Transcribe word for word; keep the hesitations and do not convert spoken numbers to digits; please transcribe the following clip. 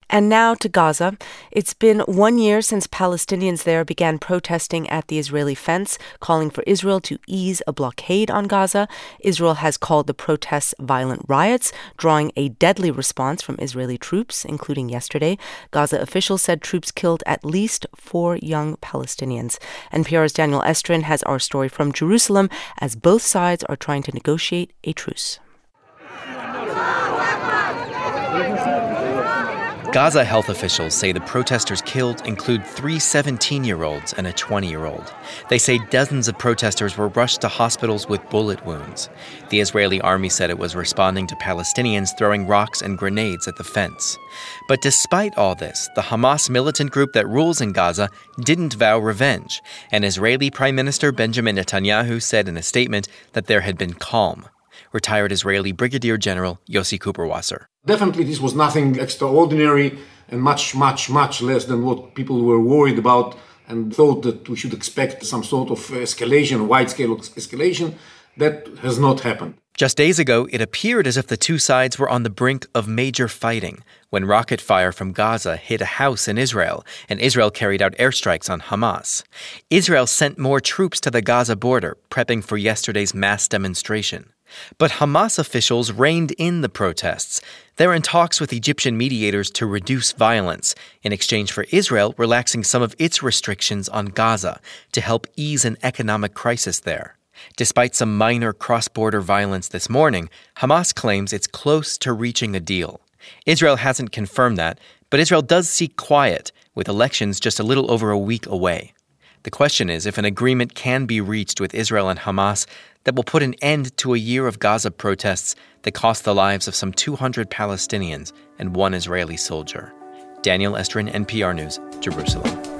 And now to Gaza. It's been one year since Palestinians there began protesting at the Israeli fence, calling for Israel to ease a blockade on Gaza. Israel has called the protests violent riots, drawing a deadly response from Israeli troops, including yesterday. Gaza officials said troops killed at least four young Palestinians. N P R's Daniel Estrin has our story from Jerusalem as both sides are trying to negotiate a truce. Gaza health officials say the protesters killed include three seventeen-year-olds and a twenty-year-old. They say dozens of protesters were rushed to hospitals with bullet wounds. The Israeli army said it was responding to Palestinians throwing rocks and grenades at the fence. But despite all this, the Hamas militant group that rules in Gaza didn't vow revenge, and Israeli Prime Minister Benjamin Netanyahu said in a statement that there had been calm. Retired Israeli Brigadier General Yossi Kuperwasser. Definitely this was nothing extraordinary and much, much, much less than what people were worried about and thought that we should expect some sort of escalation, wide-scale escalation. That has not happened. Just days ago, it appeared as if the two sides were on the brink of major fighting when rocket fire from Gaza hit a house in Israel, and Israel carried out airstrikes on Hamas. Israel sent more troops to the Gaza border, prepping for yesterday's mass demonstration. But Hamas officials reined in the protests. They're in talks with Egyptian mediators to reduce violence, in exchange for Israel relaxing some of its restrictions on Gaza to help ease an economic crisis there. Despite some minor cross-border violence this morning, Hamas claims it's close to reaching a deal. Israel hasn't confirmed that, but Israel does seek quiet, with elections just a little over a week away. The question is if an agreement can be reached with Israel and Hamas that will put an end to a year of Gaza protests that cost the lives of some two hundred Palestinians and one Israeli soldier. Daniel Estrin, N P R News, Jerusalem.